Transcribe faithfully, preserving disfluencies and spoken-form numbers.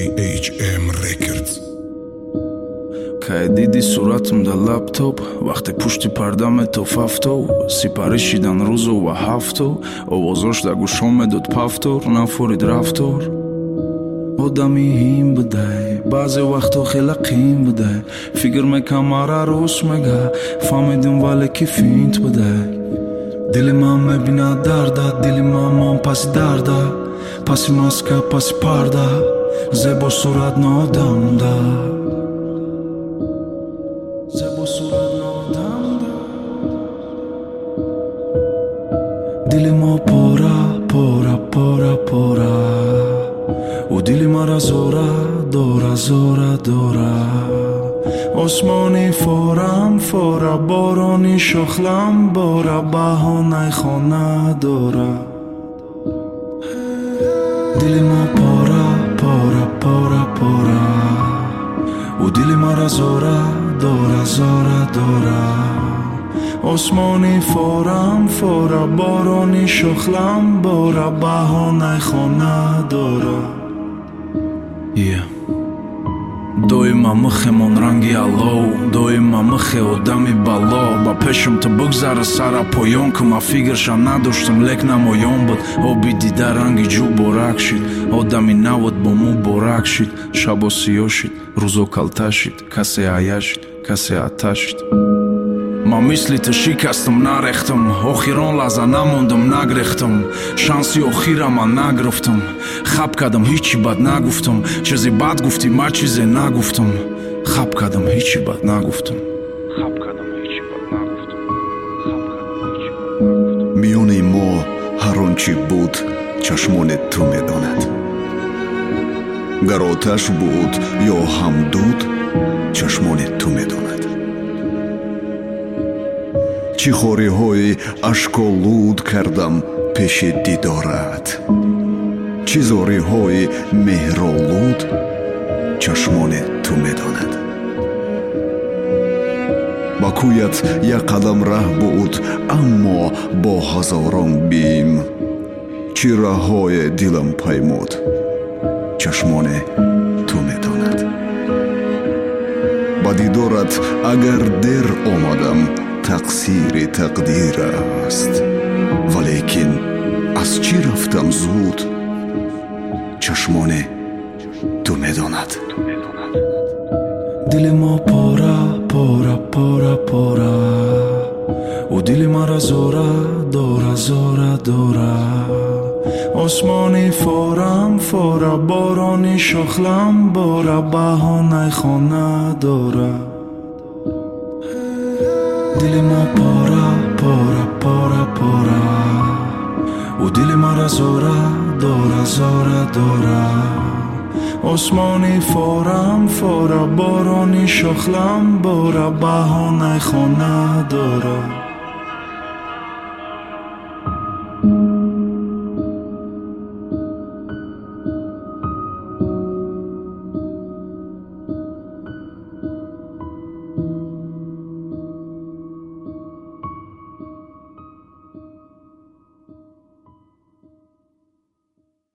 ایچ ام Records. که دیدی صورتم در لپتاپ وقتی پشت پردم تو ففتو سپارشیدن روزو و هفتو آوازاش در گوشم میداد پفتور نفورید رفتار آدمی هیم بوده بعضی وقتا خیلی قیم بوده فکر میکنم آره روش میگه فهمیدم ولی که فینت بوده دل من میبینه درده دل من من پس درده پس ماسکه پس پرده زیبا صورت نادم ده زیبا صورت نادم ده دل ما پاره پاره پاره پاره و دل ما را زوره دوره زوره دوره آسمانی فارم فاره بارانی شخلم باره بهانه خانه دوره دل ما پاره پاره پاره پاره و دل ما را زوره دوره زوره دوره آسمانی فارم فاره بارانی شخلم باره بهانه خانه دوره yeah. доима мухемон ранги алло доима мухе одами бало ба пешам ту бугзара сара поёнку ма фигрша надоштам лек намоён буд оби дида ранги ҷӯ борак шид одами навуд бо му борак шид шабо сиё шид рӯзо калта шид касе ая шид касе ата шид ма мисли ту шикастам нарехтам охирон лаҳза намондам нагрехтам шанси охира ман награфтам хаб кардам ҳичи бад нагуфтам чизи бад гуфтӣ ман чизе нагуфтам хаб кардам ҳичи бад нагуфтам миёни мо ҳар он чӣ буд чашмони ту медонад гар оташ буд ё ҳамдуд чашмони ту медонад чӣ хориҳои ашколуд кардам пеши дидорат чӣ зориҳои меҳролуд чашмони ту медонад ба кӯят як қадам раҳ буд аммо бо ҳазорон бим чӣ раҳҳое дилам паймуд чашмони ту медонад ба дидорат агар дер омадам тақсири тақдир аст валекин аз чӣ рафтам зуд чашмони ту медонад дили мо пора пора пора пора у дили мара зора дора зора дора осмони форам фора борони шохлам бора баҳонаи хона дора дили мо пора пора пора пора у дили мара зора дора зора дора осмони форам фора борони шохлам бора баҳонаи хона дора